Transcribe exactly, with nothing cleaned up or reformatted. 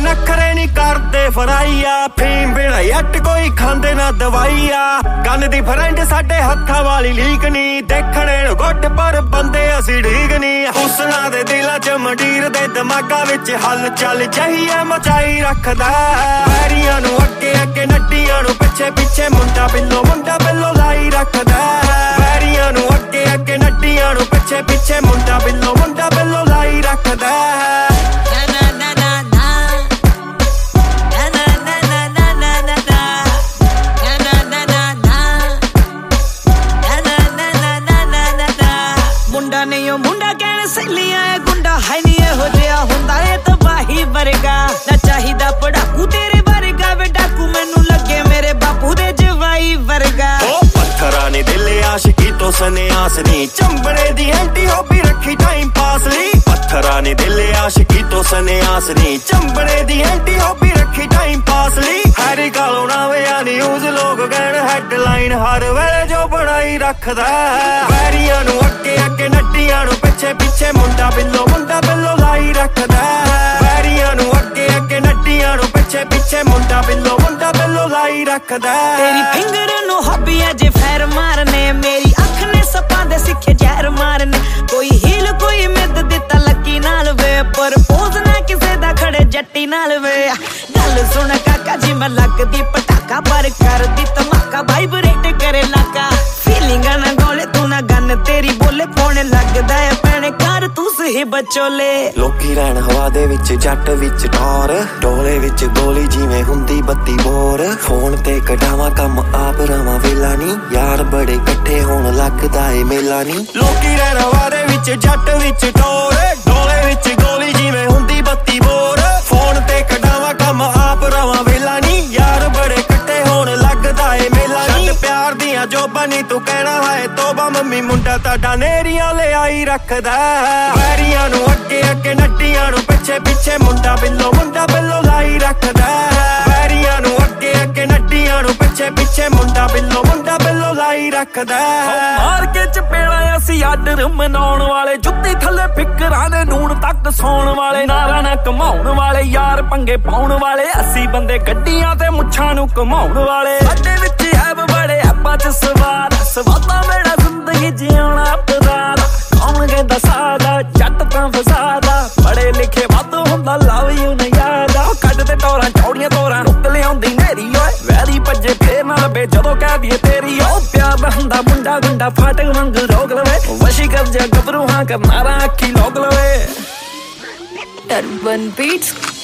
नखरे नी करदे फराइया फीम बिना यट कोई खांदे ना दवाइया गन दी फ्रेंड साडे हत्थां वाली लीक नी देखणे नूं गुड पर बंदे असीं ठीक नी हुसना दे दिलां च मंडीर दे दिमागां विच हल चल चाहिए मचाई रखदा पैरियां नूं अगे अगे नड्डियां नूं पिछे पिछे मुंडा बिल्लो मुंडा बिल्लो लाई रखदा पैरियां नूं अगे अगे नड्डियां नूं पिछे पिछे मुंडा बिल्लो मुंडा बिल्लो लाई रखदा मुंडा नहीं मुंडा कहने सहेलियां गुंडा है नहीं हो जिहा हुंदा है तबाही वर्गा ना चाहिदा पढ़ाकू तेरे वर्गा वे डाकू मैनू लगे मेरे बापू दे जवाई वर्गा ओ पत्थरा ने दिल आशिकी तो सन्यास नी चंबड़े दी एंटी हॉबी रखी टाइम पास ली पत्थरा ने दिल आशिकी तो सन्यास नी चंबड़े दी एंटी हॉबी रखी टाइम पास ली हैरी कालो ना वे न्यूज़ लोग कहण हेडलाइन हर वेले जो बनाई रखदा वैरियां नूं अगे अगे नड्डियां नूं पिछे पिछे मुंडा बिल्लो मुंडा बिल्लो लाई रखदा वैरियां नूं अगे अगे नड्डियां नूं पिछे पिछे मुंडा बिल्लो मुंडा बिल्लो लाई रखदा तेरी फिंगर नूं हॉबी है जे फैर मारने मेरी अख ने सपां दे सिखे जहर मारने कोई हील कोई मिद दिता लकी नाल वे पर पोज ना किसे दा खड़े जट्टी नाल वे गल सुन काका जी मैं लगदी पटाखा पर कर दी धमाका वाइब्रेट करे लाका फीलिंग ना गोले तू ना गन तेरी बोले पौने लगदा है पैणे कर तू सही बचोले लोकी रहन हवा दे विच जट विच टॉर डोले विच गोली जिवें हुंदी बत्ती बोर फोन ते कढावां कम आप रवां वेला नी यार बड़े इकट्ठे होण लगदा ए मेला नी लोकी रहन हवा दे विच जट विच टॉर डोले विच गोली जिवें हुंदी बत्ती बोर फोन ते कढावां कम आप रवां वेला नी यार बड़े इकट्ठे होण लगदा ए मेला नी प्यार दियां जोबां नी तू कहना है तोबा मम्मी मुंडा ताडा नेरियां ले आई रखदा वैरियां नूं अगे अगे नड्डियां नूं पिछे पिछे मुंडा बिल्लो मुंडा बिल्लो लाई रखदा वैरियां नूं अगे अगे नड्डियां नूं पिछे पिछे मुंडा बिल्लो मुंडा बिल्लो लाई रखदा मार के चपेड़ा असी आर्डर मनाउण वाले जुत्ती थल्ले फिकरां दे नून तक सौण वाले नारा ना कमाउण वाले यार पंगे पाउण वाले असी बंदे गड्डियां ते मुੱਛਾਂ ਨੂੰ घुमाउण वाले ਸਾਡੇ ਵਿੱਚ ऐब बड़े ऐबां च सवार सवादा मेरा जिंदगी जिउणा अपराध कौन कहंदा सादा जट तां फसादा पढ़े लिखे वध हुंदा लव यू न याद ਕੱਢ ਤੇ ਟੋਰਾਂ ਚੌੜੀਆਂ ਤੋਰਾਂ ਰੁੱਕ ਲਿਆਉਂਦੀ ਨੇਰੀ ਓਏ ਵੈਰੀ ਭੱਜੇ ਫੇਰ ਨਾ ਲੱਭੇ ਜਦੋਂ ਕਹਿ ਦਈਏ ਤੇਰੀ ਓ ਪਿਆਰ ਦਾ ਹੁੰਦਾ ਮੁੰਡਾ ਗੁੰਡਾ ਫਾਟਕ ਵਾਂਗ ਰੋਕ ਲਵੇ ਵਸ਼ੀ ਕਰ ਜਾ ਗੱਭਰੂ ਹਾਂ ਕਰਨਾਰਾ ਅੱਖੀ ਲੋਕ ਲਵੇ ਟਰਬਨ ਬੀਟਸ